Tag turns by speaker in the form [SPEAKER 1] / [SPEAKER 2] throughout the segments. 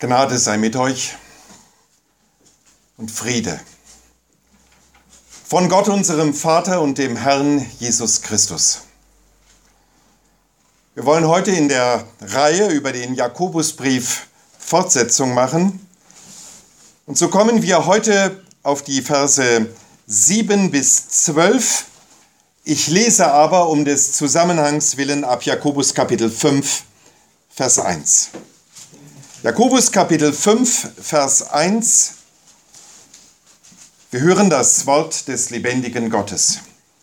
[SPEAKER 1] Gnade sei mit euch und Friede von Gott, unserem Vater und dem Herrn Jesus Christus. Wir wollen heute in der Reihe über den Jakobusbrief Fortsetzung machen. Und so kommen wir heute auf die Verse 7 bis 12. Ich lese aber um des Zusammenhangs willen ab Jakobus Kapitel 5, Vers 1. Jakobus Kapitel 5, Vers 1. Wir hören das Wort des lebendigen Gottes.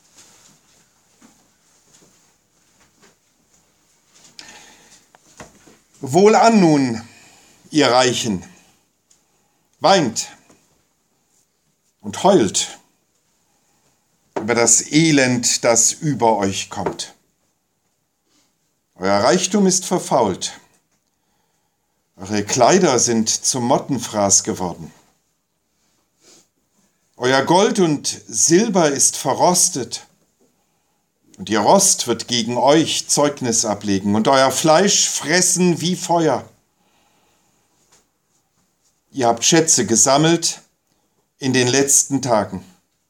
[SPEAKER 1] Wohlan nun, ihr Reichen, weint und heult über das Elend, das über euch kommt. Euer Reichtum ist verfault. Eure Kleider sind zum Mottenfraß geworden. Euer Gold und Silber ist verrostet, und ihr Rost wird gegen euch Zeugnis ablegen, und euer Fleisch fressen wie Feuer. Ihr habt Schätze gesammelt in den letzten Tagen.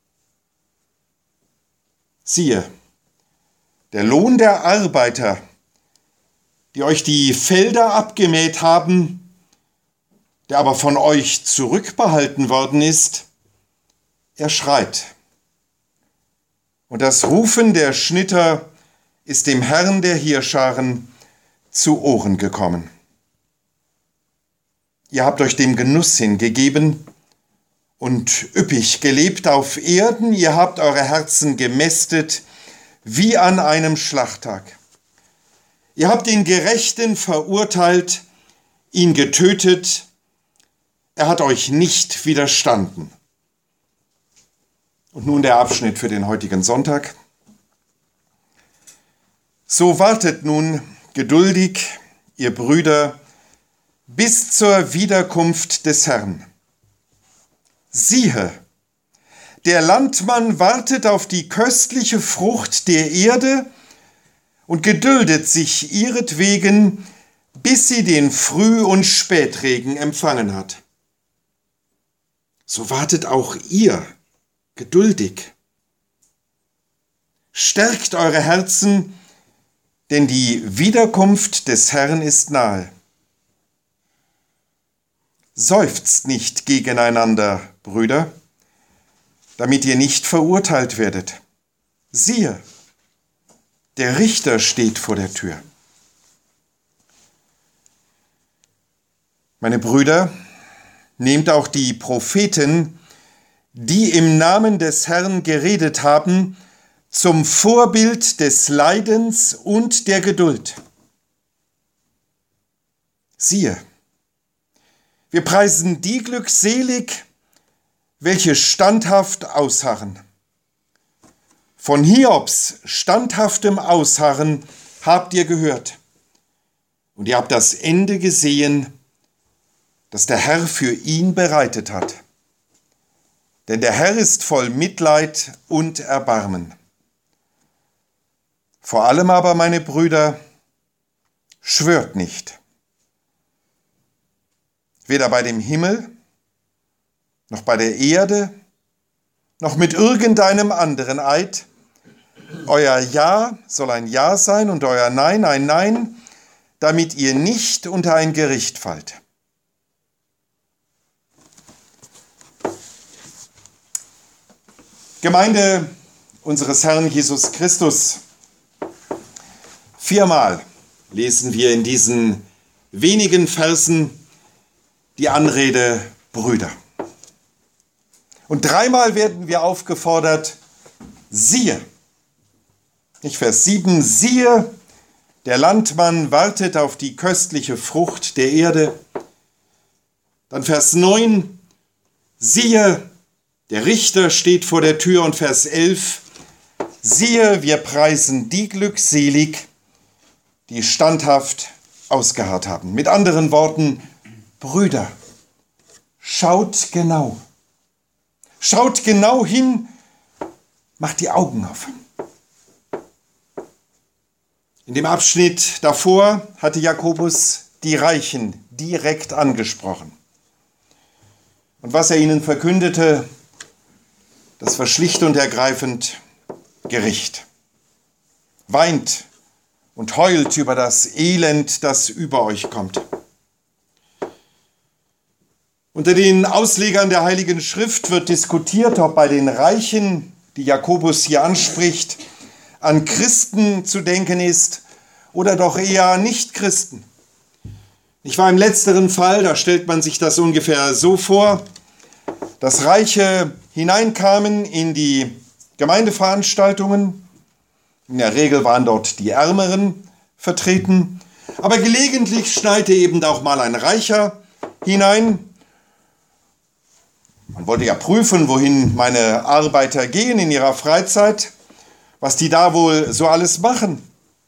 [SPEAKER 1] Siehe, der Lohn der Arbeiter, die euch die Felder abgemäht haben, der aber von euch zurückbehalten worden ist, er schreit. Und das Rufen der Schnitter ist dem Herrn der Heerscharen zu Ohren gekommen. Ihr habt euch dem Genuss hingegeben und üppig gelebt auf Erden, ihr habt eure Herzen gemästet wie an einem Schlachttag. Ihr habt den Gerechten verurteilt, ihn getötet, er hat euch nicht widerstanden. Und nun der Abschnitt für den heutigen Sonntag. So wartet nun geduldig, ihr Brüder, bis zur Wiederkunft des Herrn. Siehe, der Landmann wartet auf die köstliche Frucht der Erde und geduldet sich ihretwegen, bis sie den Früh- und Spätregen empfangen hat. So wartet auch ihr geduldig. Stärkt eure Herzen, denn die Wiederkunft des Herrn ist nahe. Seufzt nicht gegeneinander, Brüder, damit ihr nicht verurteilt werdet. Siehe, der Richter steht vor der Tür. Meine Brüder, nehmt auch die Propheten, die im Namen des Herrn geredet haben, zum Vorbild des Leidens und der Geduld. Siehe, wir preisen die glückselig, welche standhaft ausharren. Von Hiobs standhaftem Ausharren habt ihr gehört, und ihr habt das Ende gesehen, das der Herr für ihn bereitet hat. Denn der Herr ist voll Mitleid und Erbarmen. Vor allem aber, meine Brüder, schwört nicht, weder bei dem Himmel, noch bei der Erde, noch mit irgendeinem anderen Eid. Euer Ja soll ein Ja sein und euer Nein ein Nein, damit ihr nicht unter ein Gericht fallt. Gemeinde unseres Herrn Jesus Christus, 4-mal lesen wir in diesen wenigen Versen die Anrede Brüder. Und 3-mal werden wir aufgefordert, siehe. Nicht Vers 7, siehe, der Landmann wartet auf die köstliche Frucht der Erde. Dann Vers 9, siehe, der Richter steht vor der Tür, und Vers 11, siehe, wir preisen die glückselig, die standhaft ausgeharrt haben. Mit anderen Worten, Brüder, schaut genau. Schaut genau hin, macht die Augen auf. In dem Abschnitt davor hatte Jakobus die Reichen, direkt angesprochen. Und was er ihnen verkündete, das war schlicht und ergreifend Gericht. Weint und heult über das Elend, das über euch kommt. Unter den Auslegern der Heiligen Schrift wird diskutiert, ob bei den Reichen, die Jakobus hier anspricht, an Christen zu denken ist oder doch eher Nicht-Christen. Ich war im letzteren Fall, da stellt man sich das ungefähr so vor, dass Reiche hineinkamen in die Gemeindeveranstaltungen. In der Regel waren dort die Ärmeren vertreten, aber gelegentlich schneite eben auch mal ein Reicher hinein. Man wollte ja prüfen, wohin meine Arbeiter gehen in ihrer Freizeit, was die da wohl so alles machen.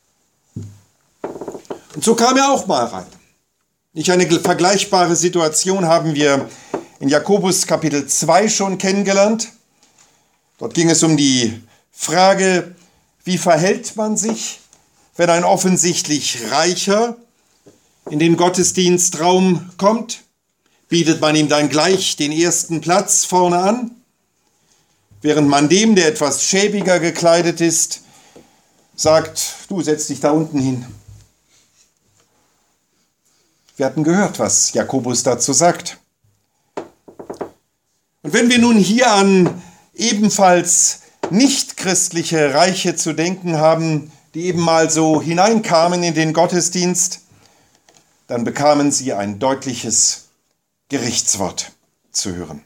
[SPEAKER 1] Und so kam er auch mal rein. Eine vergleichbare Situation haben wir in Jakobus Kapitel 2 schon kennengelernt. Dort ging es um die Frage, wie verhält man sich, wenn ein offensichtlich Reicher in den Gottesdienstraum kommt? Bietet man ihm dann gleich den ersten Platz vorne an, während man dem, der etwas schäbiger gekleidet ist, sagt, du setz dich da unten hin. Wir hatten gehört, was Jakobus dazu sagt. Und wenn wir nun hier an ebenfalls nichtchristliche Reiche zu denken haben, die eben mal so hineinkamen in den Gottesdienst, dann bekamen sie ein deutliches Gerichtswort zu hören.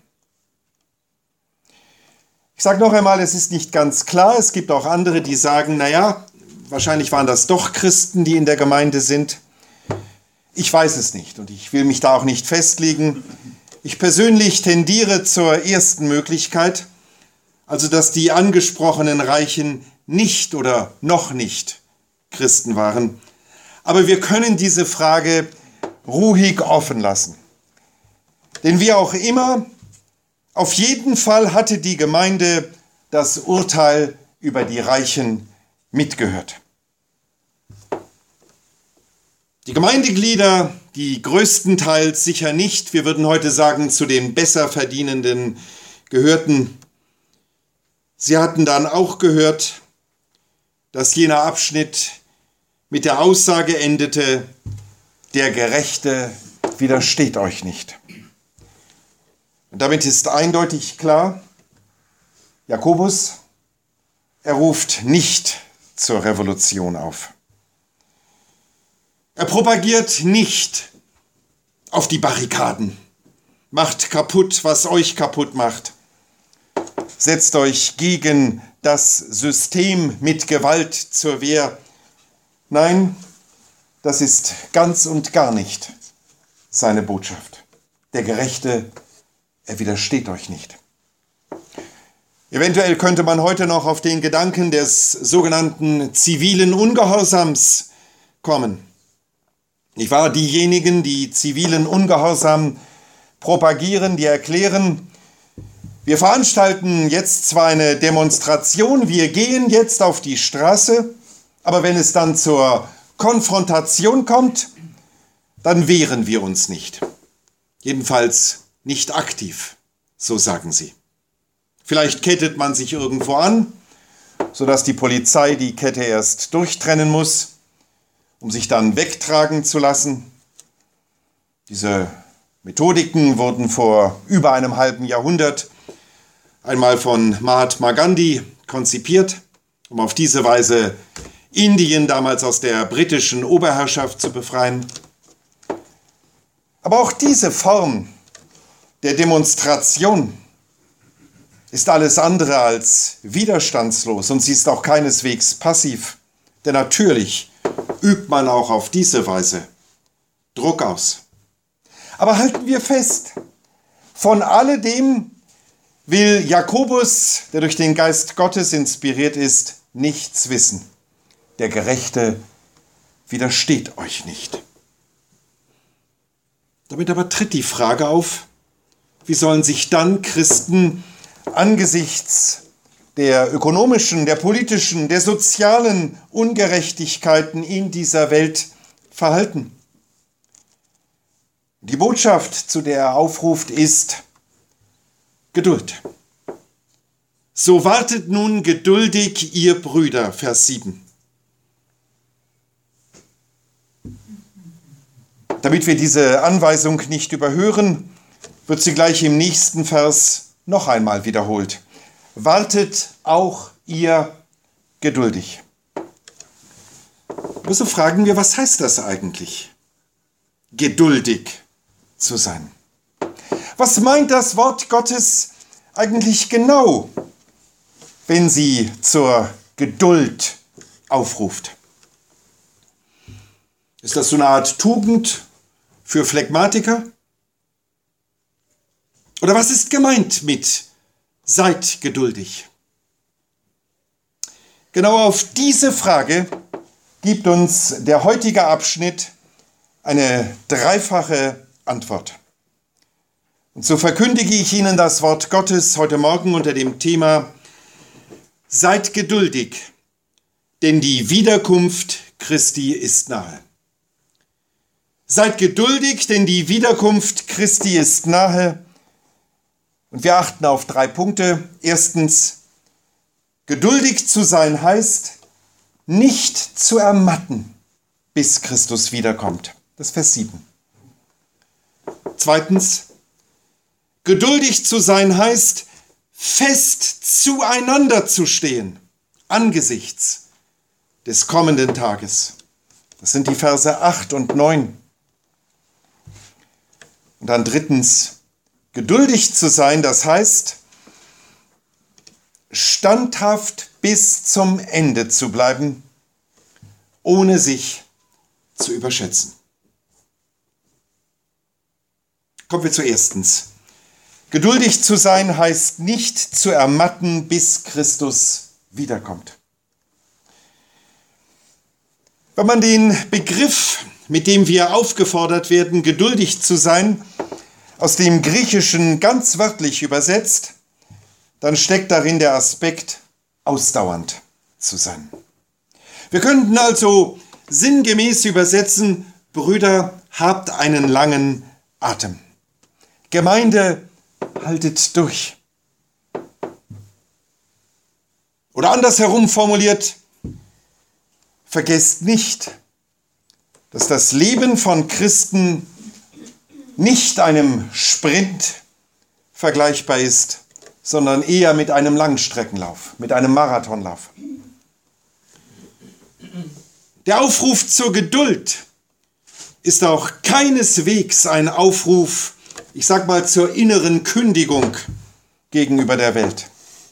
[SPEAKER 1] Ich sage noch einmal, es ist nicht ganz klar. Es gibt auch andere, die sagen, naja, wahrscheinlich waren das doch Christen, die in der Gemeinde sind. Ich weiß es nicht und ich will mich da auch nicht festlegen. Ich persönlich tendiere zur ersten Möglichkeit, also dass die angesprochenen Reichen nicht oder noch nicht Christen waren. Aber wir können diese Frage ruhig offen lassen. Denn wie auch immer, auf jeden Fall hatte die Gemeinde das Urteil über die Reichen mitgehört. Die Gemeindeglieder, die größtenteils sicher nicht, wir würden heute sagen, zu den besser verdienenden gehörten, sie hatten dann auch gehört, dass jener Abschnitt mit der Aussage endete, der Gerechte widersteht euch nicht. Und damit ist eindeutig klar, Jakobus, er ruft nicht zur Revolution auf. Er propagiert nicht auf die Barrikaden. Macht kaputt, was euch kaputt macht. Setzt euch gegen das System mit Gewalt zur Wehr. Nein, das ist ganz und gar nicht seine Botschaft. Der Gerechte, er widersteht euch nicht. Eventuell könnte man heute noch auf den Gedanken des sogenannten zivilen Ungehorsams kommen. Nicht wahr? Diejenigen, die zivilen Ungehorsam propagieren, die erklären, wir veranstalten jetzt zwar eine Demonstration, wir gehen jetzt auf die Straße, aber wenn es dann zur Konfrontation kommt, dann wehren wir uns nicht. Jedenfalls nicht aktiv, so sagen sie. Vielleicht kettet man sich irgendwo an, sodass die Polizei die Kette erst durchtrennen muss, um sich dann wegtragen zu lassen. Diese Methodiken wurden vor über einem halben Jahrhundert einmal von Mahatma Gandhi konzipiert, um auf diese Weise Indien damals aus der britischen Oberherrschaft zu befreien. Aber auch diese Form der Demonstration ist alles andere als widerstandslos und sie ist auch keineswegs passiv. Denn natürlich übt man auch auf diese Weise Druck aus. Aber halten wir fest, von alledem will Jakobus, der durch den Geist Gottes inspiriert ist, nichts wissen. Der Gerechte widersteht euch nicht. Damit aber tritt die Frage auf, wie sollen sich dann Christen angesichts der ökonomischen, der politischen, der sozialen Ungerechtigkeiten in dieser Welt verhalten? Die Botschaft, zu der er aufruft, ist Geduld. So wartet nun geduldig, ihr Brüder, Vers 7. Damit wir diese Anweisung nicht überhören, wird sie gleich im nächsten Vers noch einmal wiederholt. Wartet auch ihr geduldig. Also fragen wir, was heißt das eigentlich? Geduldig zu sein. Was meint das Wort Gottes eigentlich genau, wenn sie zur Geduld aufruft? Ist das so eine Art Tugend für Phlegmatiker? Oder was ist gemeint mit seid geduldig? Genau auf diese Frage gibt uns der heutige Abschnitt eine dreifache Antwort. Und so verkündige ich Ihnen das Wort Gottes heute Morgen unter dem Thema Seid geduldig, denn die Wiederkunft Christi ist nahe. Seid geduldig, denn die Wiederkunft Christi ist nahe. Und wir achten auf 3 Punkte. Erstens, geduldig zu sein heißt, nicht zu ermatten, bis Christus wiederkommt. Das ist Vers 7. Zweitens, geduldig zu sein heißt, fest zueinander zu stehen, angesichts des kommenden Tages. Das sind die Verse 8 und 9. Und dann drittens, geduldig zu sein, das heißt, standhaft bis zum Ende zu bleiben, ohne sich zu überschätzen. Kommen wir zu erstens. Geduldig zu sein heißt nicht zu ermatten, bis Christus wiederkommt. Wenn man den Begriff, mit dem wir aufgefordert werden, geduldig zu sein, aus dem Griechischen ganz wörtlich übersetzt, dann steckt darin der Aspekt, ausdauernd zu sein. Wir könnten also sinngemäß übersetzen, Brüder, habt einen langen Atem. Gemeinde, haltet durch. Oder andersherum formuliert, vergesst nicht, dass das Leben von Christen nicht einem Sprint vergleichbar ist, sondern eher mit einem Langstreckenlauf, mit einem Marathonlauf. Der Aufruf zur Geduld ist auch keineswegs ein Aufruf, ich sag mal, zur inneren Kündigung gegenüber der Welt.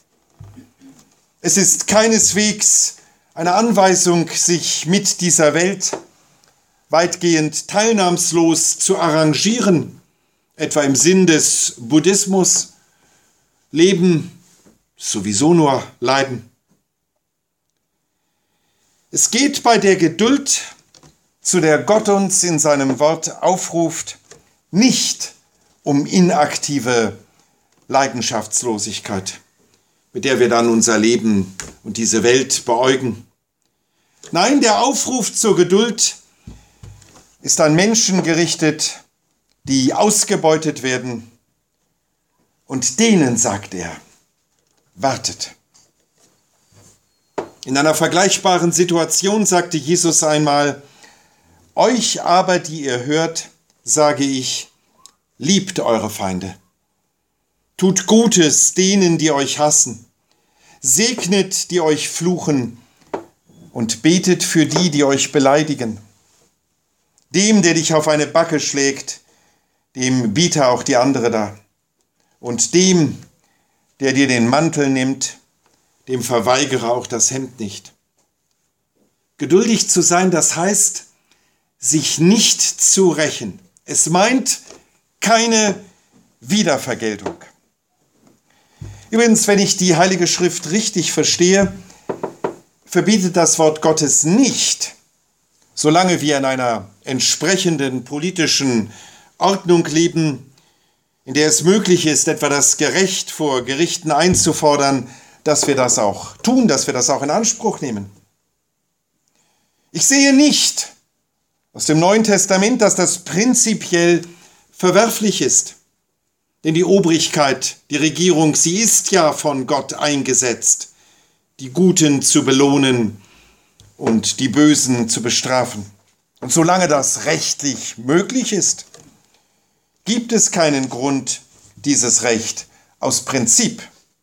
[SPEAKER 1] Es ist keineswegs eine Anweisung, sich mit dieser Welt weitgehend teilnahmslos zu arrangieren, etwa im Sinn des Buddhismus, Leben, sowieso nur Leiden. Es geht bei der Geduld, zu der Gott uns in seinem Wort aufruft, nicht um inaktive Leidenschaftslosigkeit, mit der wir dann unser Leben und diese Welt beäugen. Nein, der Aufruf zur Geduld ist an Menschen gerichtet, die ausgebeutet werden, und denen sagt er, wartet. In einer vergleichbaren Situation sagte Jesus einmal, euch aber, die ihr hört, sage ich, liebt eure Feinde. Tut Gutes denen, die euch hassen. Segnet, die euch fluchen, und betet für die, die euch beleidigen. Dem, der dich auf eine Backe schlägt, dem biete auch die andere da. Und dem, der dir den Mantel nimmt, dem verweigere auch das Hemd nicht. Geduldig zu sein, das heißt, sich nicht zu rächen. Es meint keine Wiedervergeltung. Übrigens, wenn ich die Heilige Schrift richtig verstehe, verbietet das Wort Gottes nicht, solange wir in einer entsprechenden politischen Ordnung leben, in der es möglich ist, etwa das Gerecht vor Gerichten einzufordern, dass wir das auch tun, dass wir das auch in Anspruch nehmen. Ich sehe nicht aus dem Neuen Testament, dass das prinzipiell verwerflich ist. Denn die Obrigkeit, die Regierung, sie ist ja von Gott eingesetzt, die Guten zu belohnen und die Bösen zu bestrafen. Und solange das rechtlich möglich ist, gibt es keinen Grund, dieses Recht aus Prinzip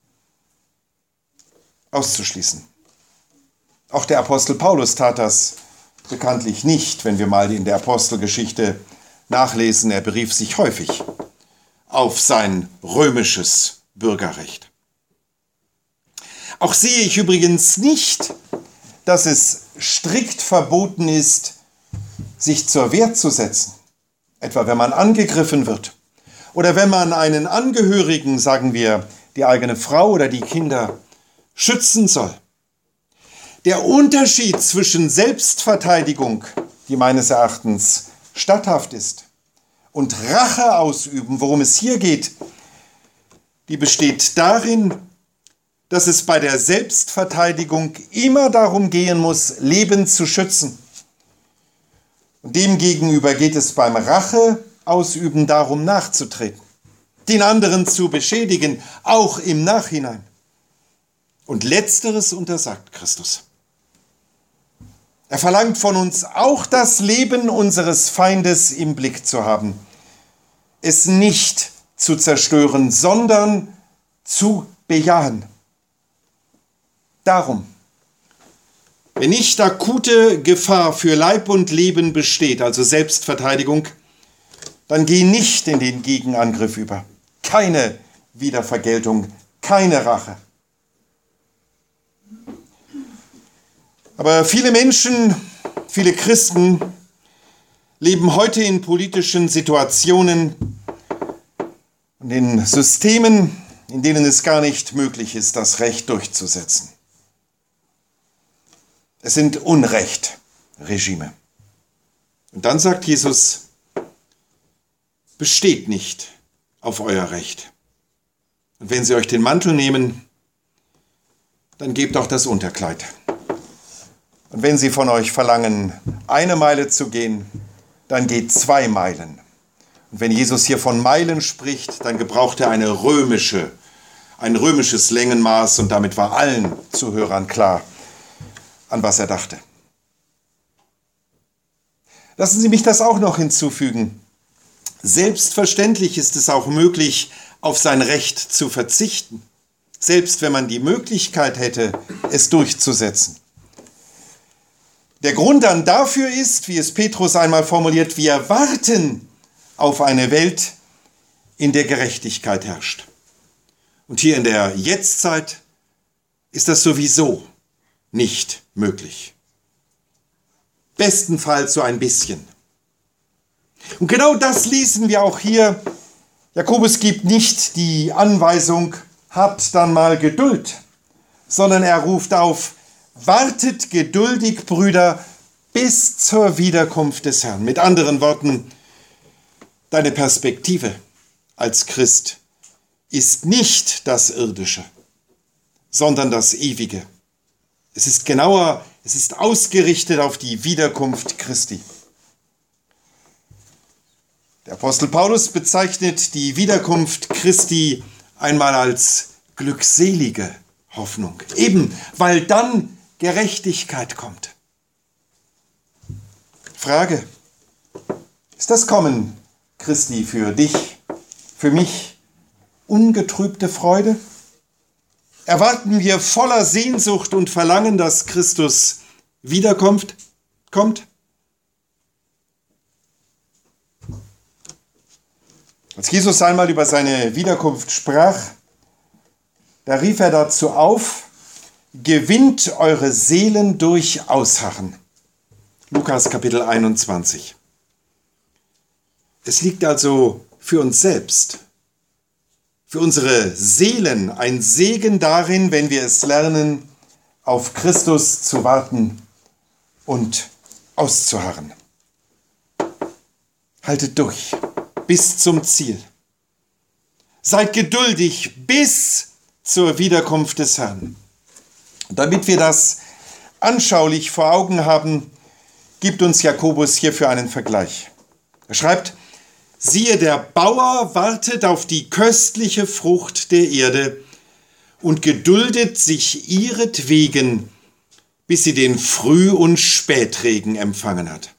[SPEAKER 1] auszuschließen. Auch der Apostel Paulus tat das bekanntlich nicht, wenn wir mal in der Apostelgeschichte nachlesen. Er berief sich häufig auf sein römisches Bürgerrecht. Auch sehe ich übrigens nicht, dass es strikt verboten ist, sich zur Wehr zu setzen, etwa wenn man angegriffen wird oder wenn man einen Angehörigen, sagen wir die eigene Frau oder die Kinder, schützen soll. Der Unterschied zwischen Selbstverteidigung, die meines Erachtens statthaft ist, und Rache ausüben, worum es hier geht, die besteht darin, dass es bei der Selbstverteidigung immer darum gehen muss, Leben zu schützen. Und demgegenüber geht es beim Racheausüben darum, nachzutreten, den anderen zu beschädigen, auch im Nachhinein. Und Letzteres untersagt Christus. Er verlangt von uns auch das Leben unseres Feindes im Blick zu haben, es nicht zu zerstören, sondern zu bejahen. Darum, wenn nicht akute Gefahr für Leib und Leben besteht, also Selbstverteidigung, dann geh nicht in den Gegenangriff über. Keine Wiedervergeltung, keine Rache. Aber viele Menschen, viele Christen leben heute in politischen Situationen und in Systemen, in denen es gar nicht möglich ist, das Recht durchzusetzen. Es sind Unrechtregime. Und dann sagt Jesus, besteht nicht auf euer Recht. Und wenn sie euch den Mantel nehmen, dann gebt auch das Unterkleid. Und wenn sie von euch verlangen, 1 Meile zu gehen, dann geht 2 Meilen. Und wenn Jesus hier von Meilen spricht, dann gebraucht er ein römisches Längenmaß und damit war allen Zuhörern klar, an was er dachte. Lassen Sie mich das auch noch hinzufügen. Selbstverständlich ist es auch möglich, auf sein Recht zu verzichten, selbst wenn man die Möglichkeit hätte, es durchzusetzen. Der Grund dann dafür ist, wie es Petrus einmal formuliert, wir warten auf eine Welt, in der Gerechtigkeit herrscht. Und hier in der Jetztzeit ist das sowieso nicht möglich. Bestenfalls so ein bisschen. Und genau das lesen wir auch hier. Jakobus gibt nicht die Anweisung, habt dann mal Geduld, sondern er ruft auf, wartet geduldig, Brüder, bis zur Wiederkunft des Herrn. Mit anderen Worten, deine Perspektive als Christ ist nicht das Irdische, sondern das Ewige. Es ist genauer, es ist ausgerichtet auf die Wiederkunft Christi. Der Apostel Paulus bezeichnet die Wiederkunft Christi einmal als glückselige Hoffnung, eben weil dann Gerechtigkeit kommt. Frage, ist das Kommen Christi für dich, für mich ungetrübte Freude? Erwarten wir voller Sehnsucht und Verlangen, dass Christus wiederkommt? Als Jesus einmal über seine Wiederkunft sprach, da rief er dazu auf, gewinnt eure Seelen durch Ausharren. Lukas Kapitel 21. Es liegt also für uns selbst, für unsere Seelen ein Segen darin, wenn wir es lernen, auf Christus zu warten und auszuharren. Haltet durch bis zum Ziel. Seid geduldig bis zur Wiederkunft des Herrn. Und damit wir das anschaulich vor Augen haben, gibt uns Jakobus hierfür einen Vergleich. Er schreibt, Siehe, der Bauer wartet auf die köstliche Frucht der Erde und geduldet sich ihretwegen, bis sie den Früh- und Spätregen empfangen hat.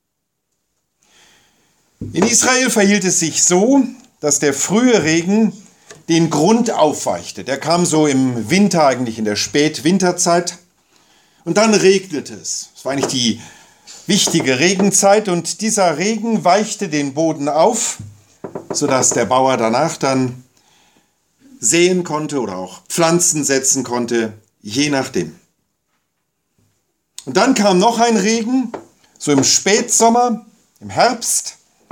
[SPEAKER 1] In Israel verhielt es sich so, dass der frühe Regen den Grund aufweichte. Der kam so im Winter, eigentlich in der Spätwinterzeit. Und dann regnete es. Es war eigentlich die wichtige Regenzeit und dieser Regen weichte den Boden auf, sodass der Bauer danach dann säen konnte oder auch Pflanzen setzen konnte, je nachdem. Und dann kam noch ein Regen, so im Spätsommer, im Herbst.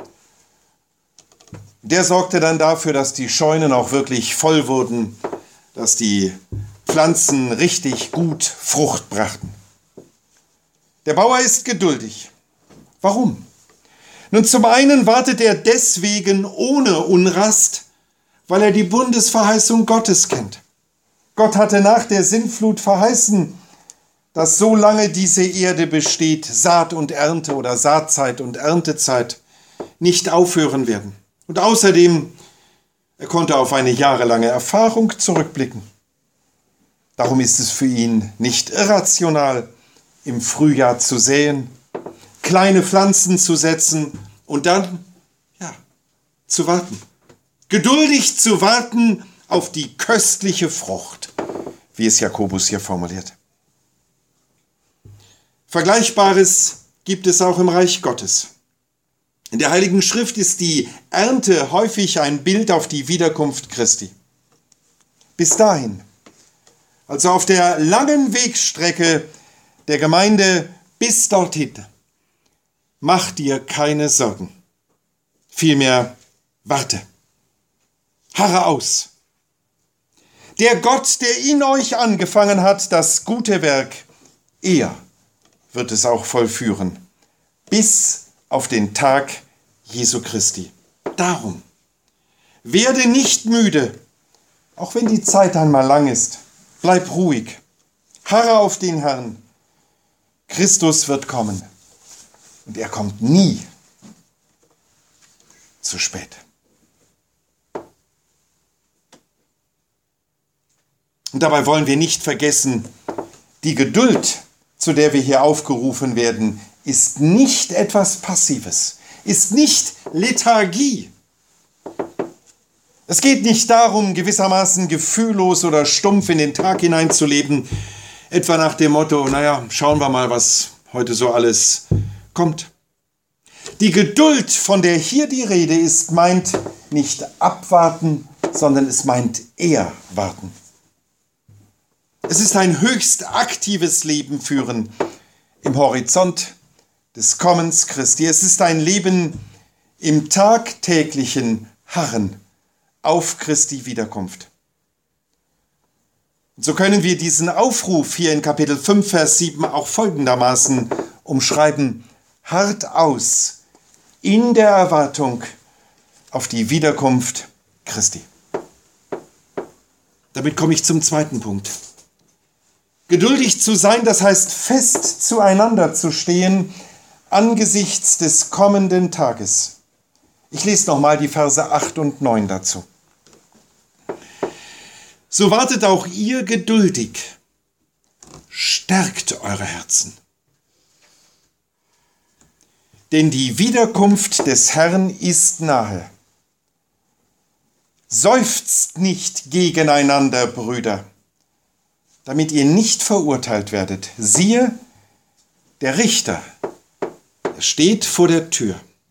[SPEAKER 1] Der sorgte dann dafür, dass die Scheunen auch wirklich voll wurden, dass die Pflanzen richtig gut Frucht brachten. Der Bauer ist geduldig. Warum? Nun, zum einen wartet er deswegen ohne Unrast, weil er die Bundesverheißung Gottes kennt. Gott hatte nach der Sintflut verheißen, dass solange diese Erde besteht, Saat und Ernte oder Saatzeit und Erntezeit nicht aufhören werden. Und außerdem, er konnte auf eine jahrelange Erfahrung zurückblicken. Darum ist es für ihn nicht irrational, im Frühjahr zu säen, kleine Pflanzen zu setzen und dann, zu warten. Geduldig zu warten auf die köstliche Frucht, wie es Jakobus hier formuliert. Vergleichbares gibt es auch im Reich Gottes. In der Heiligen Schrift ist die Ernte häufig ein Bild auf die Wiederkunft Christi. Bis dahin, also auf der langen Wegstrecke der Gemeinde bis dorthin, mach dir keine Sorgen. Vielmehr warte. Harre aus. Der Gott, der in euch angefangen hat, das gute Werk, er wird es auch vollführen, bis auf den Tag Jesu Christi. Darum, werde nicht müde, auch wenn die Zeit einmal lang ist. Bleib ruhig, harre auf den Herrn. Christus wird kommen und er kommt nie zu spät. Und dabei wollen wir nicht vergessen, die Geduld, zu der wir hier aufgerufen werden, ist nicht etwas Passives, ist nicht Lethargie. Es geht nicht darum, gewissermaßen gefühllos oder stumpf in den Tag hineinzuleben, etwa nach dem Motto, schauen wir mal, was heute so alles kommt. Die Geduld, von der hier die Rede ist, meint nicht abwarten, sondern es meint eher warten. Es ist ein höchst aktives Leben führen im Horizont des Kommens Christi. Es ist ein Leben im tagtäglichen Harren auf Christi Wiederkunft. Und so können wir diesen Aufruf hier in Kapitel 5, Vers 7 auch folgendermaßen umschreiben: Harrt aus in der Erwartung auf die Wiederkunft Christi. Damit komme ich zum zweiten Punkt. Geduldig zu sein, das heißt fest zueinander zu stehen angesichts des kommenden Tages. Ich lese nochmal die Verse 8 und 9 dazu. So wartet auch ihr geduldig, stärkt eure Herzen. Denn die Wiederkunft des Herrn ist nahe. Seufzt nicht gegeneinander, Brüder, damit ihr nicht verurteilt werdet. Siehe, der Richter, er steht vor der Tür.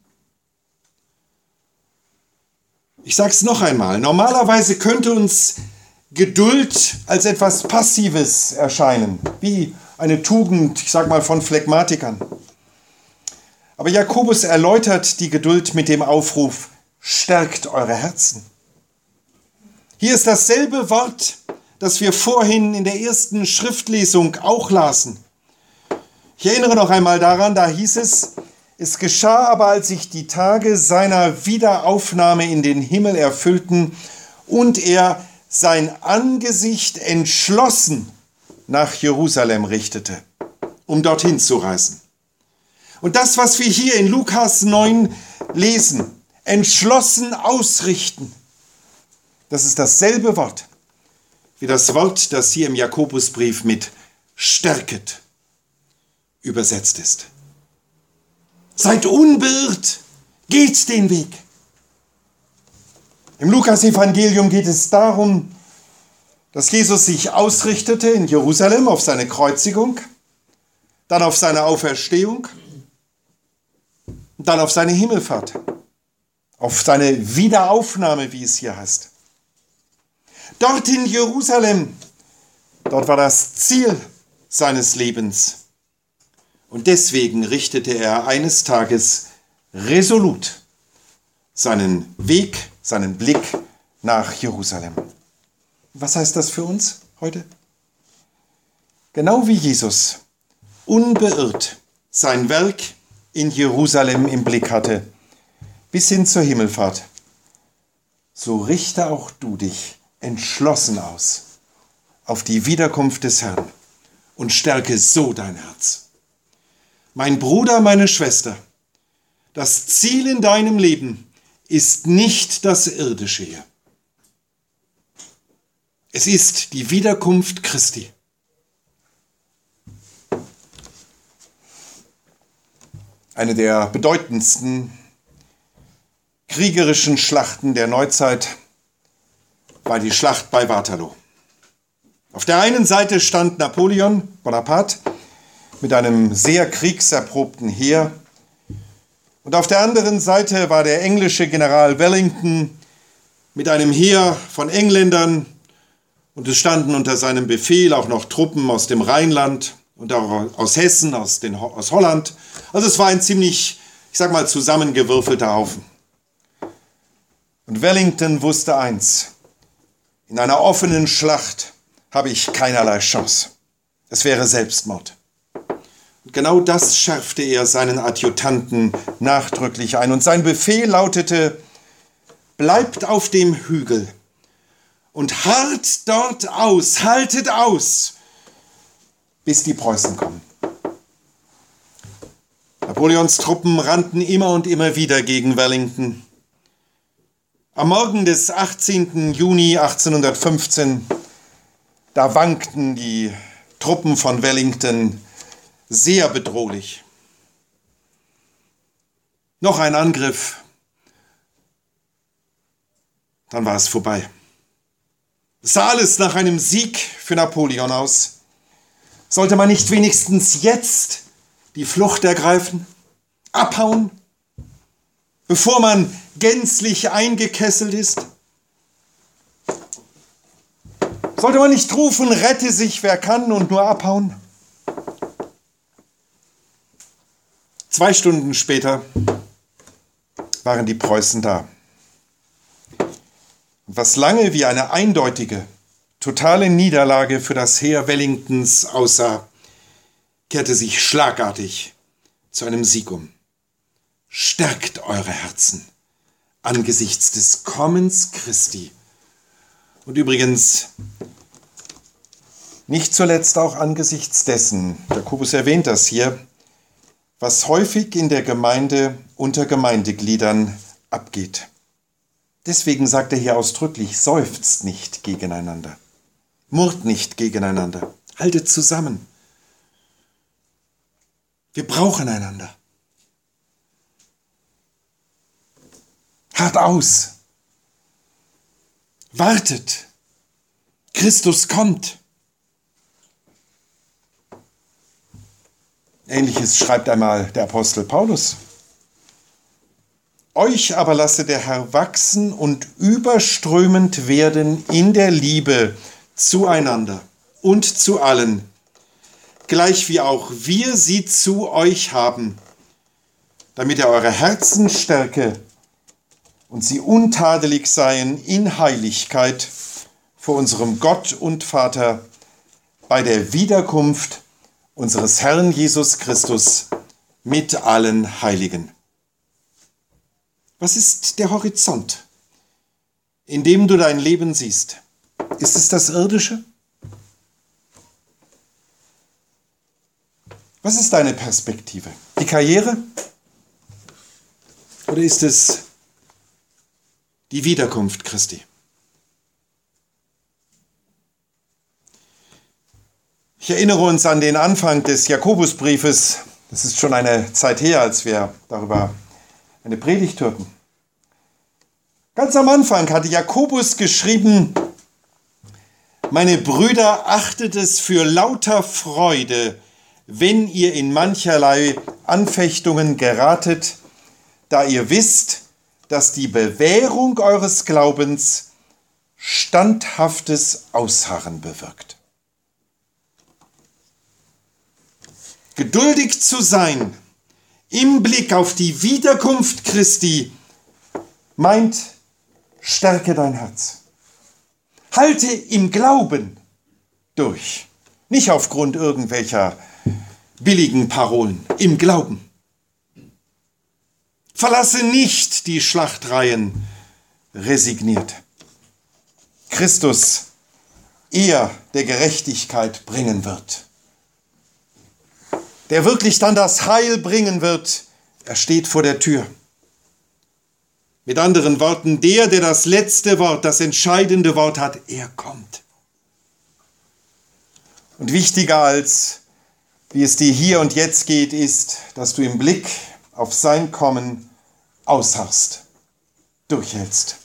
[SPEAKER 1] Ich sage es noch einmal, normalerweise könnte uns Geduld als etwas Passives erscheinen, wie eine Tugend, ich sage mal von Phlegmatikern. Aber Jakobus erläutert die Geduld mit dem Aufruf, stärkt eure Herzen. Hier ist dasselbe Wort, das wir vorhin in der ersten Schriftlesung auch lasen. Ich erinnere noch einmal daran, da hieß es, es geschah aber, als sich die Tage seiner Wiederaufnahme in den Himmel erfüllten und er sein Angesicht entschlossen nach Jerusalem richtete, um dorthin zu reisen. Und das, was wir hier in Lukas 9 lesen, entschlossen ausrichten. Das ist dasselbe Wort wie das Wort, das hier im Jakobusbrief mit stärket übersetzt ist. Seid unbeirrt, geht den Weg. Im Lukas-Evangelium geht es darum, dass Jesus sich ausrichtete in Jerusalem auf seine Kreuzigung, dann auf seine Auferstehung und dann auf seine Himmelfahrt, auf seine Wiederaufnahme, wie es hier heißt. Dort in Jerusalem, dort war das Ziel seines Lebens. Und deswegen richtete er eines Tages resolut seinen Weg, seinen Blick nach Jerusalem. Was heißt das für uns heute? Genau wie Jesus unbeirrt sein Werk in Jerusalem im Blick hatte, bis hin zur Himmelfahrt, so richte auch du dich entschlossen aus auf die Wiederkunft des Herrn und stärke so dein Herz. Mein Bruder, meine Schwester, das Ziel in deinem Leben ist nicht das Irdische hier. Es ist die Wiederkunft Christi. Eine der bedeutendsten kriegerischen Schlachten der Neuzeit war die Schlacht bei Waterloo. Auf der einen Seite stand Napoleon Bonaparte mit einem sehr kriegserprobten Heer und auf der anderen Seite war der englische General Wellington mit einem Heer von Engländern und es standen unter seinem Befehl auch noch Truppen aus dem Rheinland und auch aus Hessen, aus Holland. Also es war ein ziemlich, zusammengewürfelter Haufen. Und Wellington wusste eins: In einer offenen Schlacht habe ich keinerlei Chance. Es wäre Selbstmord. Und genau das schärfte er seinen Adjutanten nachdrücklich ein. Und sein Befehl lautete: Bleibt auf dem Hügel und harrt dort aus, haltet aus, bis die Preußen kommen. Napoleons Truppen rannten immer und immer wieder gegen Wellington. Am Morgen des 18. Juni 1815, da wankten die Truppen von Wellington sehr bedrohlich. Noch ein Angriff, dann war es vorbei. Es sah alles nach einem Sieg für Napoleon aus. Sollte man nicht wenigstens jetzt die Flucht ergreifen, abhauen, bevor man gänzlich eingekesselt ist? Sollte man nicht rufen, rette sich wer kann und nur abhauen? 2 Stunden später waren die Preußen da. Und was lange wie eine eindeutige, totale Niederlage für das Heer Wellingtons aussah, kehrte sich schlagartig zu einem Sieg um. Stärkt eure Herzen angesichts des Kommens Christi. Und übrigens nicht zuletzt auch angesichts dessen, Jakobus erwähnt das hier, was häufig in der Gemeinde unter Gemeindegliedern abgeht. Deswegen sagt er hier ausdrücklich: Seufzt nicht gegeneinander, murrt nicht gegeneinander, haltet zusammen. Wir brauchen einander. Harrt aus. Wartet. Christus kommt. Ähnliches schreibt einmal der Apostel Paulus. Euch aber lasse der Herr wachsen und überströmend werden in der Liebe zueinander und zu allen, gleich wie auch wir sie zu euch haben, damit er eure Herzen stärke und sie untadelig seien in Heiligkeit vor unserem Gott und Vater bei der Wiederkunft unseres Herrn Jesus Christus mit allen Heiligen. Was ist der Horizont, in dem du dein Leben siehst? Ist es das Irdische? Was ist deine Perspektive? Die Karriere? Oder ist es die Wiederkunft Christi. Ich erinnere uns an den Anfang des Jakobusbriefes. Das ist schon eine Zeit her, als wir darüber eine Predigt hörten. Ganz am Anfang hatte Jakobus geschrieben: Meine Brüder, achtet es für lauter Freude, wenn ihr in mancherlei Anfechtungen geratet, da ihr wisst, dass die Bewährung eures Glaubens standhaftes Ausharren bewirkt. Geduldig zu sein im Blick auf die Wiederkunft Christi meint, stärke dein Herz. Halte im Glauben durch, nicht aufgrund irgendwelcher billigen Parolen, im Glauben. Verlasse nicht die Schlachtreihen resigniert. Christus, er der Gerechtigkeit bringen wird, der wirklich dann das Heil bringen wird, er steht vor der Tür. Mit anderen Worten, der das letzte Wort, das entscheidende Wort hat, er kommt. Und wichtiger als wie es dir hier und jetzt geht, ist, dass du im Blick auf sein Kommen ausharrst, durchhältst.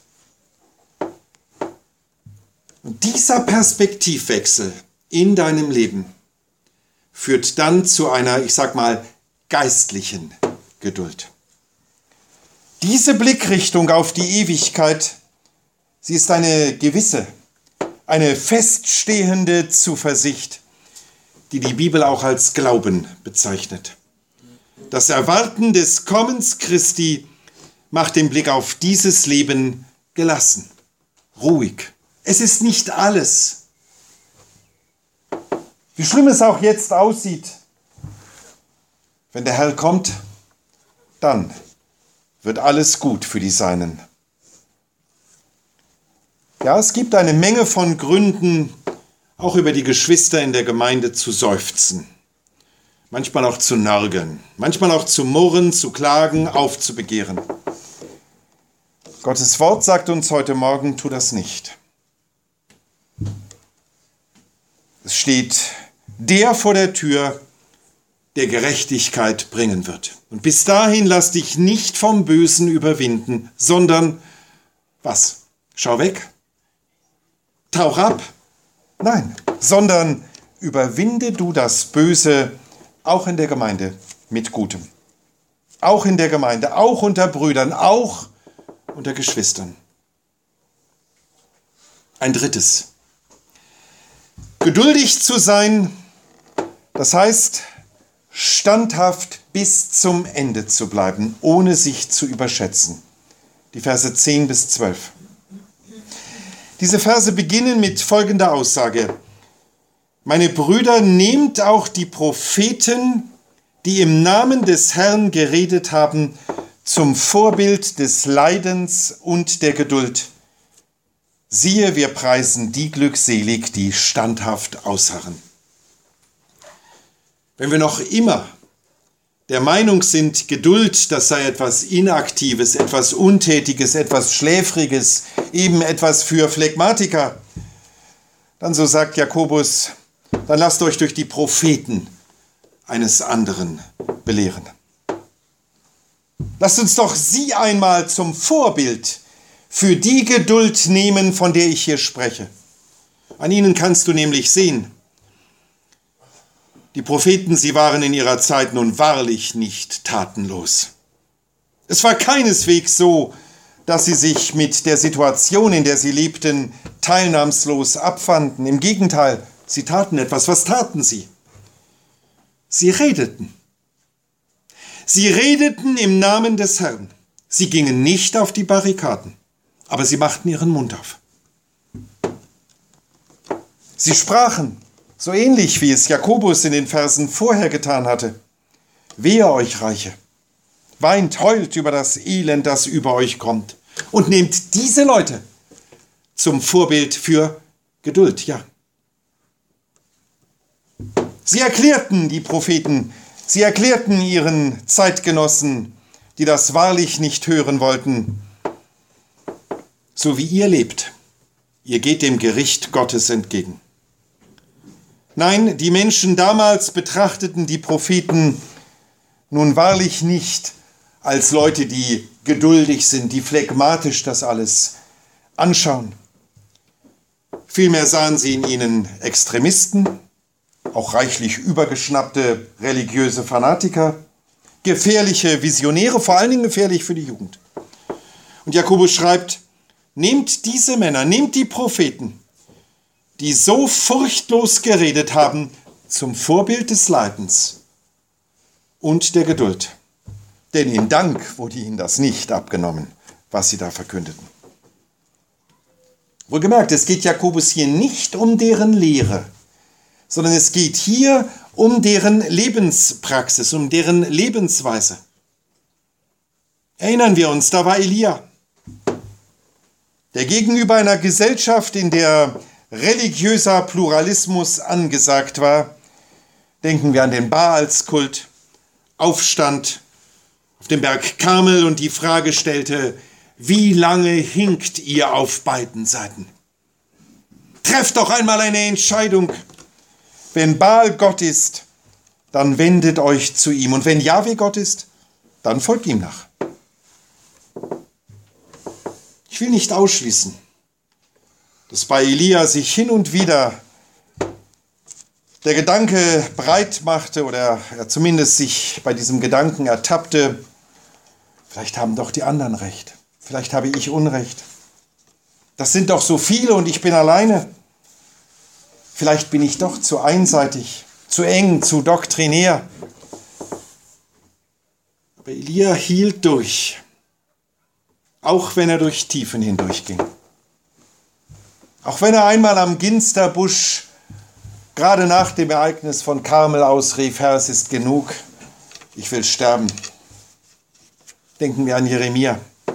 [SPEAKER 1] Und dieser Perspektivwechsel in deinem Leben führt dann zu einer, ich sag mal, geistlichen Geduld. Diese Blickrichtung auf die Ewigkeit, sie ist eine gewisse, eine feststehende Zuversicht, die die Bibel auch als Glauben bezeichnet. Das Erwarten des Kommens Christi macht den Blick auf dieses Leben gelassen, ruhig. Es ist nicht alles. Wie schlimm es auch jetzt aussieht, wenn der Herr kommt, dann wird alles gut für die Seinen. Ja, es gibt eine Menge von Gründen, auch über die Geschwister in der Gemeinde zu seufzen, manchmal auch zu nörgeln, manchmal auch zu murren, zu klagen, aufzubegehren. Gottes Wort sagt uns heute Morgen, tu das nicht. Es steht der vor der Tür, der Gerechtigkeit bringen wird. Und bis dahin lass dich nicht vom Bösen überwinden, sondern was? Schau weg? Tauch ab? Nein, sondern überwinde du das Böse auch in der Gemeinde mit Gutem. Auch in der Gemeinde, auch unter Brüdern, auch unter Geschwistern. Ein drittes. Geduldig zu sein, das heißt, standhaft bis zum Ende zu bleiben, ohne sich zu überschätzen. Die Verse 10 bis 12. Diese Verse beginnen mit folgender Aussage: Meine Brüder, nehmt auch die Propheten, die im Namen des Herrn geredet haben, zum Vorbild des Leidens und der Geduld. Siehe, wir preisen die glückselig, die standhaft ausharren. Wenn wir noch immer der Meinung sind, Geduld, das sei etwas Inaktives, etwas Untätiges, etwas Schläfriges, eben etwas für Phlegmatiker, dann, so sagt Jakobus, dann lasst euch durch die Propheten eines anderen belehren. Lasst uns doch sie einmal zum Vorbild für die Geduld nehmen, von der ich hier spreche. An ihnen kannst du nämlich sehen, die Propheten, sie waren in ihrer Zeit nun wahrlich nicht tatenlos. Es war keineswegs so, dass sie sich mit der Situation, in der sie lebten, teilnahmslos abfanden. Im Gegenteil, sie taten etwas. Was taten sie? Sie redeten. Sie redeten im Namen des Herrn. Sie gingen nicht auf die Barrikaden, aber sie machten ihren Mund auf. Sie sprachen, so ähnlich wie es Jakobus in den Versen vorher getan hatte: Wehe euch, Reiche, weint, heult über das Elend, das über euch kommt, und nehmt diese Leute zum Vorbild für Geduld, ja. Sie erklärten, die Propheten, sie erklärten ihren Zeitgenossen, die das wahrlich nicht hören wollten: so wie ihr lebt. Ihr geht dem Gericht Gottes entgegen. Nein, die Menschen damals betrachteten die Propheten nun wahrlich nicht als Leute, die geduldig sind, die phlegmatisch das alles anschauen. Vielmehr sahen sie in ihnen Extremisten, auch reichlich übergeschnappte religiöse Fanatiker, gefährliche Visionäre, vor allen Dingen gefährlich für die Jugend. Und Jakobus schreibt, nehmt diese Männer, nehmt die Propheten, die so furchtlos geredet haben, zum Vorbild des Leidens und der Geduld. Denn in Dank wurde ihnen das nicht abgenommen, was sie da verkündeten. Wohlgemerkt, es geht Jakobus hier nicht um deren Lehre, sondern es geht hier um deren Lebenspraxis, um deren Lebensweise. Erinnern wir uns, da war Elia, der gegenüber einer Gesellschaft, in der religiöser Pluralismus angesagt war, denken wir an den Baalskult, aufstand auf dem Berg Karmel und die Frage stellte, wie lange hinkt ihr auf beiden Seiten? Trefft doch einmal eine Entscheidung. Wenn Baal Gott ist, dann wendet euch zu ihm. Und wenn Jahwe Gott ist, dann folgt ihm nach. Ich will nicht ausschließen, dass bei Elia sich hin und wieder der Gedanke breit machte oder er zumindest sich bei diesem Gedanken ertappte, vielleicht haben doch die anderen recht, vielleicht habe ich Unrecht. Das sind doch so viele und ich bin alleine. Vielleicht bin ich doch zu einseitig, zu eng, zu doktrinär. Aber Elia hielt durch, auch wenn er durch Tiefen hindurchging. Auch wenn er einmal am Ginsterbusch gerade nach dem Ereignis von Karmel ausrief, Herr, es ist genug, ich will sterben. Denken wir an Jeremia.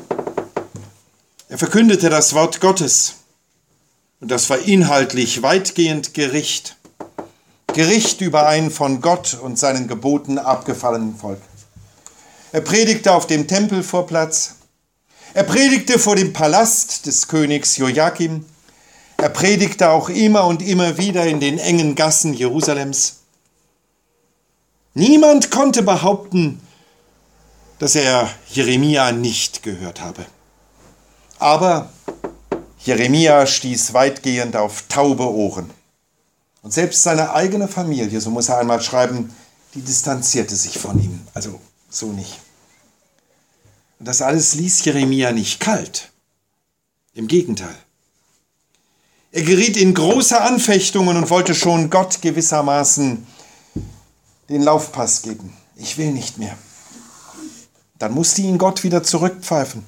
[SPEAKER 1] Er verkündete das Wort Gottes und das war inhaltlich weitgehend Gericht. Gericht über ein von Gott und seinen Geboten abgefallenen Volk. Er predigte auf dem Tempelvorplatz. Er predigte vor dem Palast des Königs Joachim. Er predigte auch immer und immer wieder in den engen Gassen Jerusalems. Niemand konnte behaupten, dass er Jeremia nicht gehört habe. Aber Jeremia stieß weitgehend auf taube Ohren. Und selbst seine eigene Familie, so muss er einmal schreiben, die distanzierte sich von ihm. Also so nicht. Und das alles ließ Jeremia nicht kalt. Im Gegenteil. Er geriet in große Anfechtungen und wollte schon Gott gewissermaßen den Laufpass geben. Ich will nicht mehr. Dann musste ihn Gott wieder zurückpfeifen.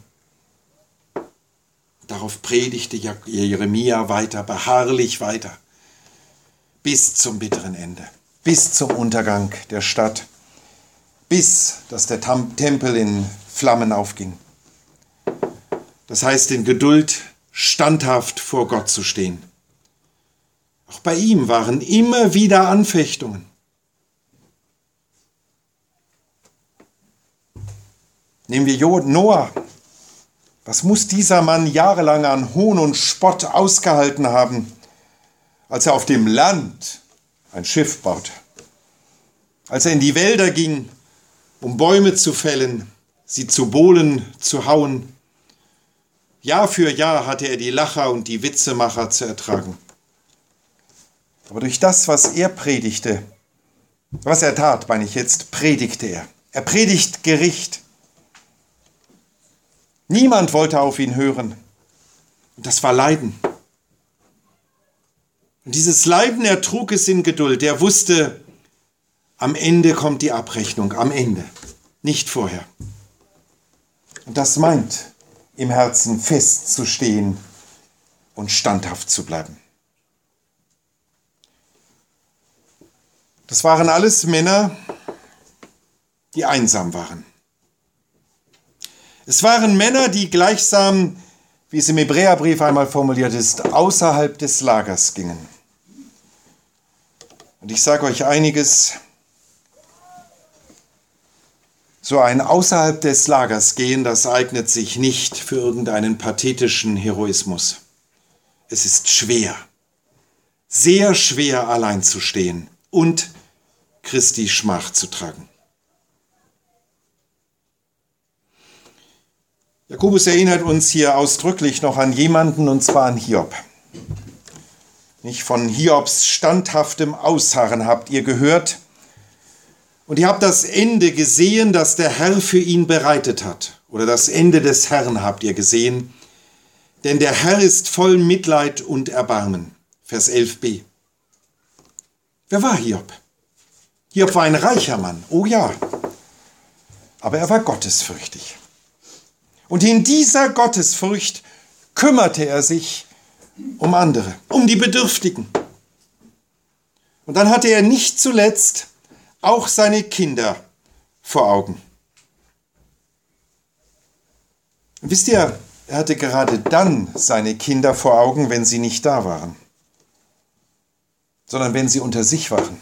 [SPEAKER 1] Darauf predigte Jeremia weiter, beharrlich weiter, bis zum bitteren Ende, bis zum Untergang der Stadt, bis dass der Tempel in Flammen aufging. Das heißt, in Geduld standhaft vor Gott zu stehen. Auch bei ihm waren immer wieder Anfechtungen. Nehmen wir Noah. Was muss dieser Mann jahrelang an Hohn und Spott ausgehalten haben, als er auf dem Land ein Schiff baute? Als er in die Wälder ging, um Bäume zu fällen, sie zu Bohlen zu hauen. Jahr für Jahr hatte er die Lacher und die Witzemacher zu ertragen. Aber durch das, was er predigte, was er tat, meine ich jetzt, predigte er. Er predigt Gericht. Niemand wollte auf ihn hören. Und das war Leiden. Und dieses Leiden ertrug es in Geduld. Er wusste, am Ende kommt die Abrechnung, am Ende, nicht vorher. Und das meint, im Herzen festzustehen und standhaft zu bleiben. Das waren alles Männer, die einsam waren. Es waren Männer, die gleichsam, wie es im Hebräerbrief einmal formuliert ist, außerhalb des Lagers gingen. Und ich sage euch einiges, So ein außerhalb des Lagers gehen, das eignet sich nicht für irgendeinen pathetischen Heroismus. Es ist schwer, sehr schwer allein zu stehen und Christi Schmach zu tragen. Jakobus erinnert uns hier ausdrücklich noch an jemanden, und zwar an Hiob. Nicht von Hiobs standhaftem Ausharren habt ihr gehört, und ihr habt das Ende gesehen, das der Herr für ihn bereitet hat. Oder das Ende des Herrn habt ihr gesehen. Denn der Herr ist voll Mitleid und Erbarmen. Vers 11b. Wer war Hiob? Hiob war ein reicher Mann, oh ja. Aber er war gottesfürchtig. Und in dieser Gottesfurcht kümmerte er sich um andere, um die Bedürftigen. Und dann hatte er nicht zuletzt auch seine Kinder vor Augen. Und wisst ihr, er hatte gerade dann seine Kinder vor Augen, wenn sie nicht da waren, sondern wenn sie unter sich waren.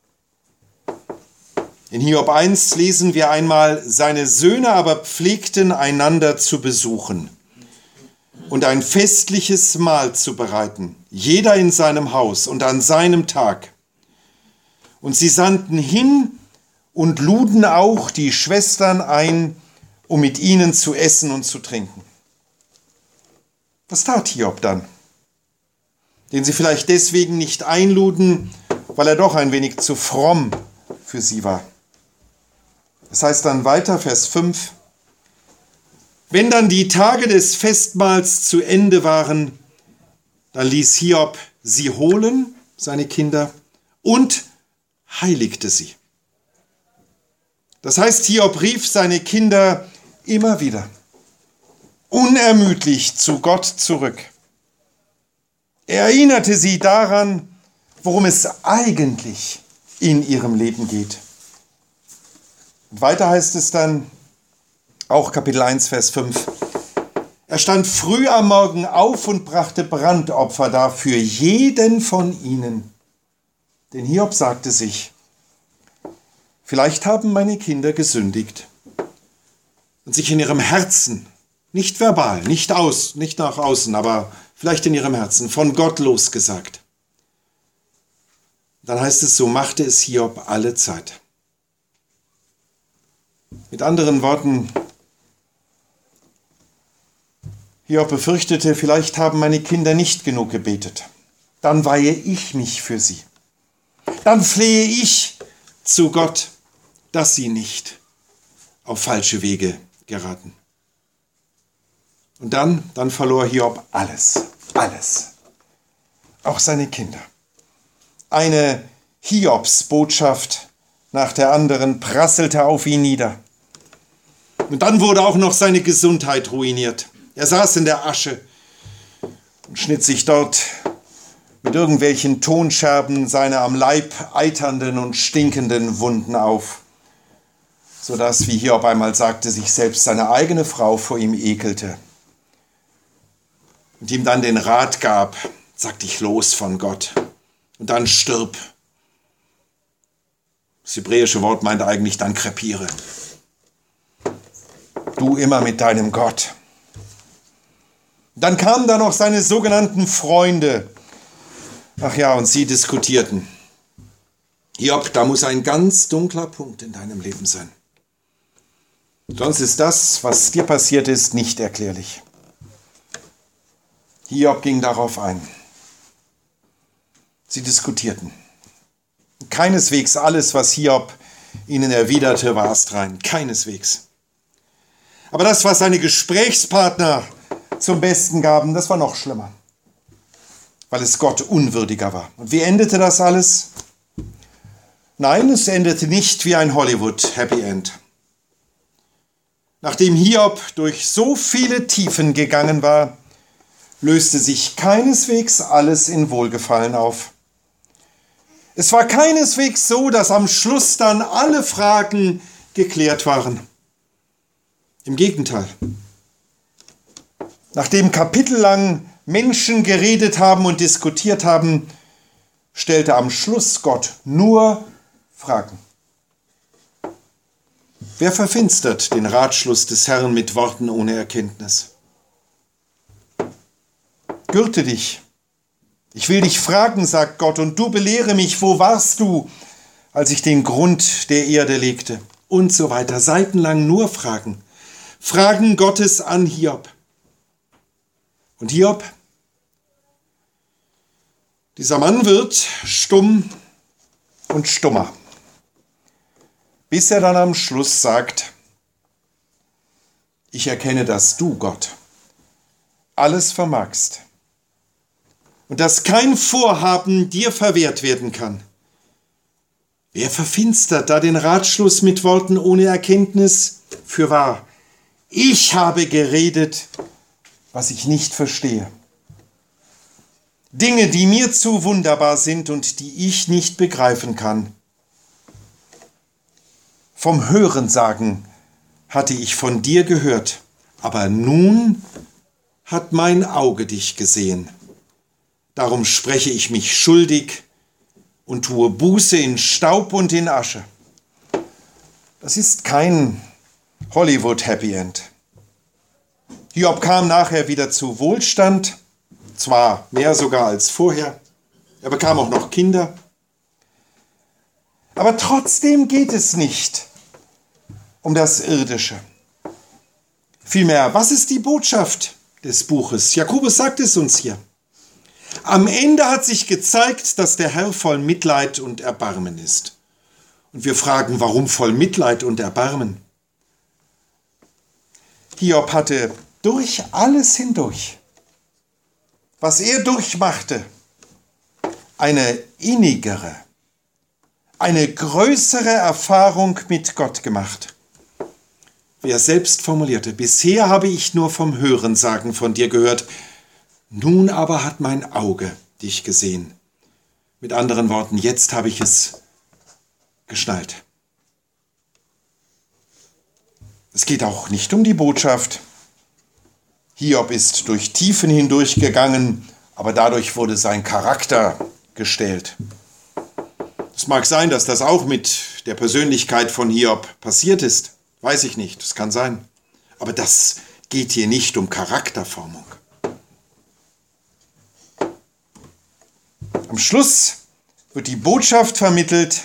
[SPEAKER 1] In Hiob 1 lesen wir einmal, seine Söhne aber pflegten einander zu besuchen und ein festliches Mahl zu bereiten, jeder in seinem Haus und an seinem Tag. Und sie sandten hin und luden auch die Schwestern ein, um mit ihnen zu essen und zu trinken. Was tat Hiob dann? Den sie vielleicht deswegen nicht einluden, weil er doch ein wenig zu fromm für sie war. Es heißt dann weiter, Vers 5, wenn dann die Tage des Festmahls zu Ende waren, dann ließ Hiob sie holen, seine Kinder, und heiligte sie. Das heißt, Hiob rief seine Kinder immer wieder unermüdlich zu Gott zurück. Er erinnerte sie daran, worum es eigentlich in ihrem Leben geht. Und weiter heißt es dann, auch Kapitel 1, Vers 5, er stand früh am Morgen auf und brachte Brandopfer dar für jeden von ihnen. Denn Hiob sagte sich, vielleicht haben meine Kinder gesündigt und sich in ihrem Herzen, nicht verbal, nicht nach außen, aber vielleicht in ihrem Herzen, von Gott losgesagt. Dann heißt es, so machte es Hiob alle Zeit. Mit anderen Worten, Hiob befürchtete, vielleicht haben meine Kinder nicht genug gebetet. Dann weihe ich mich für sie. Dann flehe ich zu Gott, dass sie nicht auf falsche Wege geraten. Und dann verlor Hiob alles. Auch seine Kinder. Eine Hiobsbotschaft nach der anderen prasselte auf ihn nieder. Und dann wurde auch noch seine Gesundheit ruiniert. Er saß in der Asche und schnitt sich dort mit irgendwelchen Tonscherben seine am Leib eiternden und stinkenden Wunden auf, sodass, wie Hiob einmal sagte, sich selbst seine eigene Frau vor ihm ekelte und ihm dann den Rat gab, sag dich los von Gott und dann stirb. Das hebräische Wort meint eigentlich, dann krepiere. Du immer mit deinem Gott. Dann kamen da noch seine sogenannten Freunde. Ach ja, und sie diskutierten. Hiob, da muss ein ganz dunkler Punkt in deinem Leben sein. Sonst ist das, was dir passiert ist, nicht erklärlich. Hiob ging darauf ein. Sie diskutierten. Keineswegs alles, was Hiob ihnen erwiderte, war astrein. Keineswegs. Aber das, was seine Gesprächspartner zum Besten gaben, das war noch schlimmer, weil es Gott unwürdiger war. Und wie endete das alles? Nein, es endete nicht wie ein Hollywood-Happy End. Nachdem Hiob durch so viele Tiefen gegangen war, löste sich keineswegs alles in Wohlgefallen auf. Es war keineswegs so, dass am Schluss dann alle Fragen geklärt waren. Im Gegenteil. Nachdem kapitellang Menschen geredet haben und diskutiert haben, stellte am Schluss Gott nur Fragen. Wer verfinstert den Ratschluss des Herrn mit Worten ohne Erkenntnis? Gürte dich. Ich will dich fragen, sagt Gott, und du belehre mich, wo warst du, als ich den Grund der Erde legte? Und so weiter. Seitenlang nur Fragen. Fragen Gottes an Hiob. Und Hiob, dieser Mann wird stumm und stummer, bis er dann am Schluss sagt, ich erkenne, dass du, Gott, alles vermagst und dass kein Vorhaben dir verwehrt werden kann. Wer verfinstert da den Ratschluss mit Worten ohne Erkenntnis? Fürwahr, ich habe geredet, was ich nicht verstehe. Dinge, die mir zu wunderbar sind und die ich nicht begreifen kann. Vom Hörensagen hatte ich von dir gehört, aber nun hat mein Auge dich gesehen. Darum spreche ich mich schuldig und tue Buße in Staub und in Asche. Das ist kein Hollywood-Happy End. Hiob kam nachher wieder zu Wohlstand, zwar mehr sogar als vorher. Er bekam auch noch Kinder. Aber trotzdem geht es nicht um das Irdische. Vielmehr, was ist die Botschaft des Buches? Jakobus sagt es uns hier. Am Ende hat sich gezeigt, dass der Herr voll Mitleid und Erbarmen ist. Und wir fragen, warum voll Mitleid und Erbarmen? Hiob hatte durch alles hindurch, was er durchmachte, eine innigere, eine größere Erfahrung mit Gott gemacht. Wie er selbst formulierte, bisher habe ich nur vom Hörensagen von dir gehört, nun aber hat mein Auge dich gesehen. Mit anderen Worten, jetzt habe ich es geschnallt. Es geht auch nicht um die Botschaft. Hiob ist durch Tiefen hindurchgegangen, aber dadurch wurde sein Charakter gestählt. Es mag sein, dass das auch mit der Persönlichkeit von Hiob passiert ist. Weiß ich nicht, das kann sein. Aber das geht hier nicht um Charakterformung. Am Schluss wird die Botschaft vermittelt,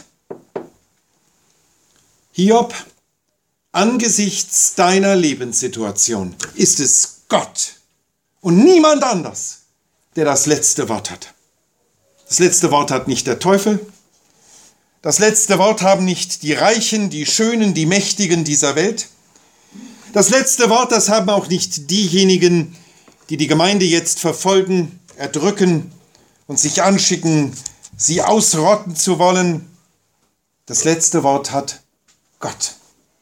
[SPEAKER 1] Hiob, angesichts deiner Lebenssituation ist es Gott und niemand anders, der das letzte Wort hat. Das letzte Wort hat nicht der Teufel. Das letzte Wort haben nicht die Reichen, die Schönen, die Mächtigen dieser Welt. Das letzte Wort, das haben auch nicht diejenigen, die die Gemeinde jetzt verfolgen, erdrücken und sich anschicken, sie ausrotten zu wollen. Das letzte Wort hat Gott.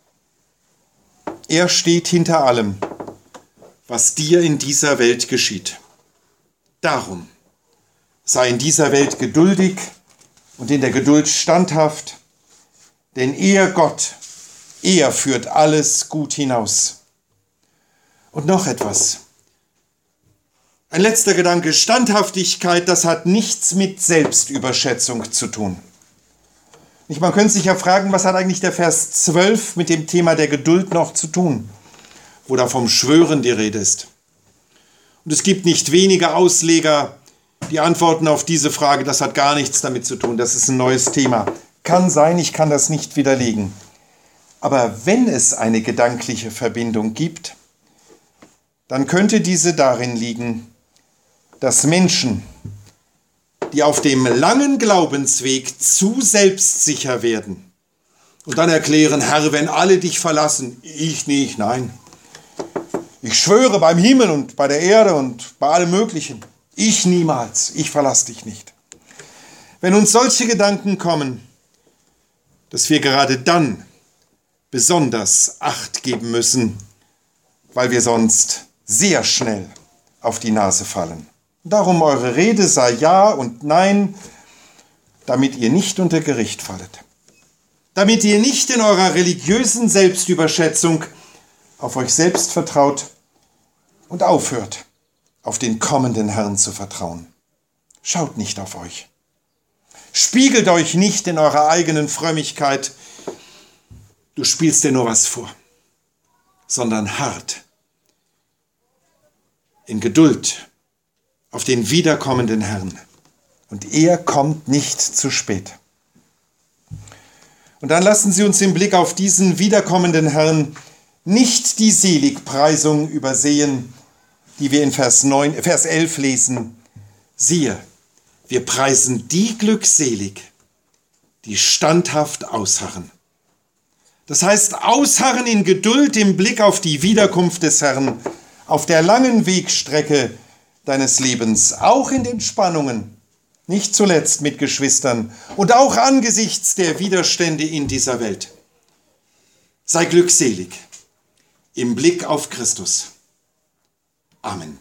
[SPEAKER 1] Er steht hinter allem, was dir in dieser Welt geschieht. Darum sei in dieser Welt geduldig und in der Geduld standhaft, denn er Gott, er führt alles gut hinaus. Und noch etwas. Ein letzter Gedanke, Standhaftigkeit, das hat nichts mit Selbstüberschätzung zu tun. Man könnte sich ja fragen, was hat eigentlich der Vers 12 mit dem Thema der Geduld noch zu tun, wo da vom Schwören die Rede ist. Und es gibt nicht wenige Ausleger, die antworten auf diese Frage, das hat gar nichts damit zu tun, das ist ein neues Thema. Kann sein, ich kann das nicht widerlegen. Aber wenn es eine gedankliche Verbindung gibt, dann könnte diese darin liegen, dass Menschen, die auf dem langen Glaubensweg zu selbstsicher werden und dann erklären, Herr, wenn alle dich verlassen, ich nicht, nein. Ich schwöre beim Himmel und bei der Erde und bei allem Möglichen, ich niemals, ich verlasse dich nicht. Wenn uns solche Gedanken kommen, dass wir gerade dann besonders Acht geben müssen, weil wir sonst sehr schnell auf die Nase fallen. Darum eure Rede sei Ja und Nein, damit ihr nicht unter Gericht fallet. Damit ihr nicht in eurer religiösen Selbstüberschätzung auf euch selbst vertraut und aufhört, auf den kommenden Herrn zu vertrauen. Schaut nicht auf euch. Spiegelt euch nicht in eurer eigenen Frömmigkeit. du spielst dir nur was vor, sondern hart, in Geduld auf den wiederkommenden Herrn. Und er kommt nicht zu spät. Und dann lassen Sie uns im Blick auf diesen wiederkommenden Herrn nicht die Seligpreisung übersehen, die wir in Vers 11 lesen. Siehe, wir preisen die glückselig, die standhaft ausharren. Das heißt, ausharren in Geduld im Blick auf die Wiederkunft des Herrn, auf der langen Wegstrecke deines Lebens, auch in den Spannungen, nicht zuletzt mit Geschwistern und auch angesichts der Widerstände in dieser Welt. Sei glückselig im Blick auf Christus. Amen.